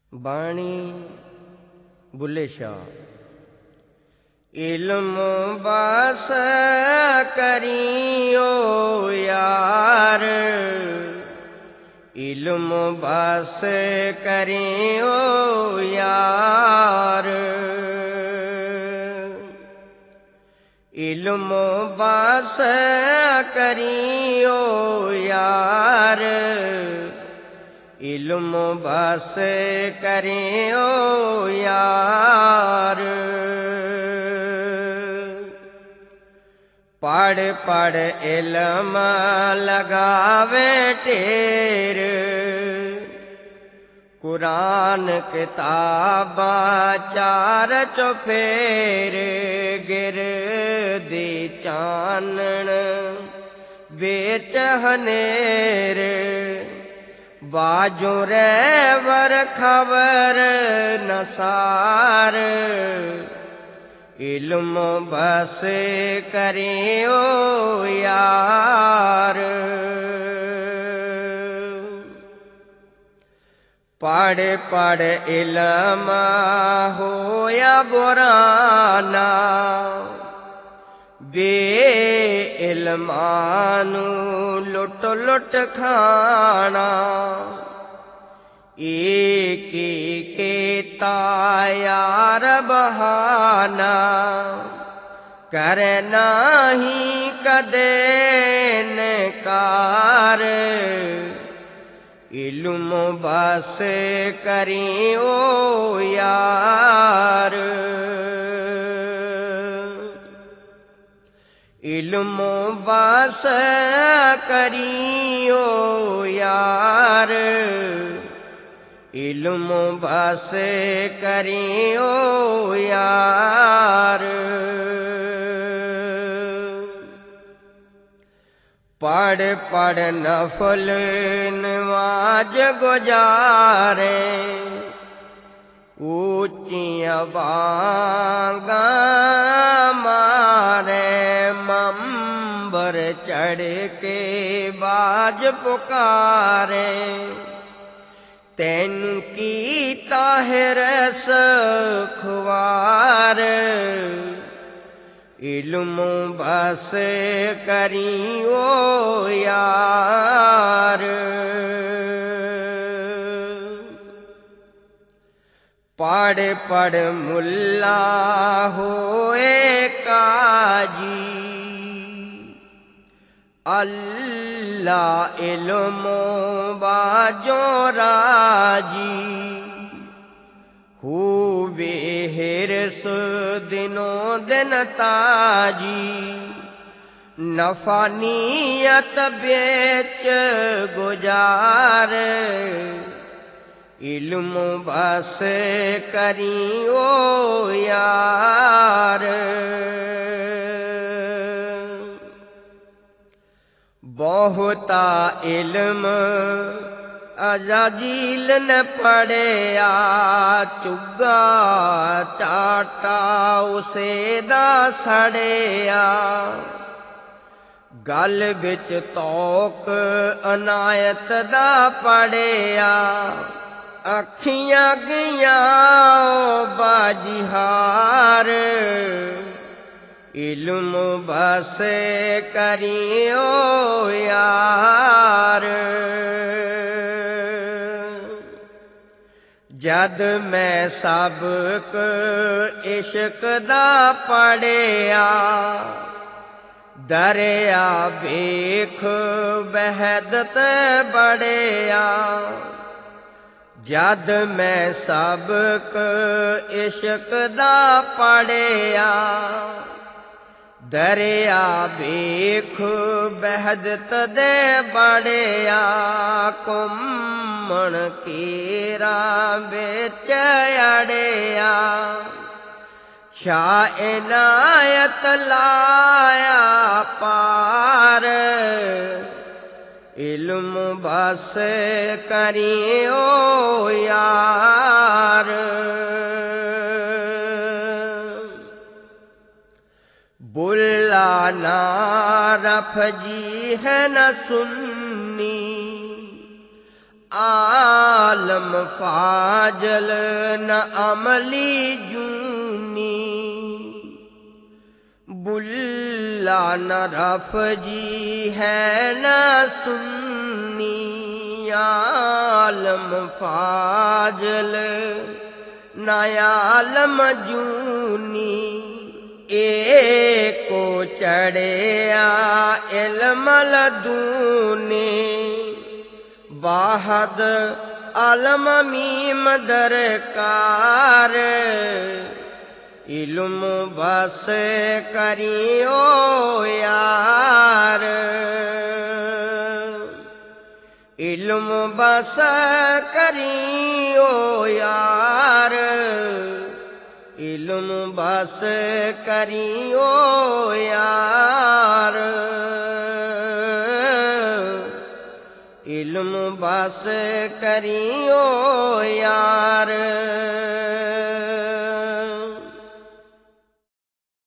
बाणी बुल्ले शाह। इल्म बस करियो यार, इल्म बस करियो यार, इल्म बस करियो यार, इल्म बस करियो यार। पढ़ पढ़ इल्म लगावे ढेर, कुरान किताबा चार चुफेर, गिर दी चानन बेच हनेर, बाजू रैवर खबर नसार, इल्म बस करियो यार। पढ़ पढ़ इल्म होया बुराना, बे इल्मानू लुट लुट खाना, एक केता यार बहाना, करना ही कदे नकार, इल्म बस करियो यार। इल्म बस करियो यार, इल्म बस करियो यार। पढ़ पढ़ नफल नमाज गुजारे, ऊंचियां बांगा मारे, मंबर चढ़ के बाज पुकारे, तैनू कीता है रस खुवार, इल्म बस करियो यार। पढ़ पढ़ मुल्ला होए काजी, अल्लाह इल्म बाजो राजी, खूबे हिरस दिनों दिन ताजी, नफानियत बेच गुजार, इल्म बस करियो यार। बहुता इल्म अजाजील न पढ़िया, चुगा चाटा उसे दा सड़िया, गल बिच तौक अनायत दा पड़िया, अखियां गईयां बाजिहार, इल्म बस करियो यार। जद मैं सबक इश्क दा पढ़िया, दरिया बेख बहदत बड़िया, जद मैं सबक इश्क दा पढ़िया, दरिया बेख बहदत दे बड़िया, कुम्मण केरा बेच अड़िया, शाह इनायत लाया पार, इल्म बस करियो यार। बुल्ला ना रफजी है न सुन्नी, आ आलम फाजल न अमली जूनी बुल्ला न रफजी है न सुन्नी आलम फाजल न आलम जूनी एको चढ़िया इल्मल दूने बाहद आलम मीम दरकार इल्म बस करियो यार इल्म बस करियो यार इल्म बस करियो यार इल्म बस करियो यार।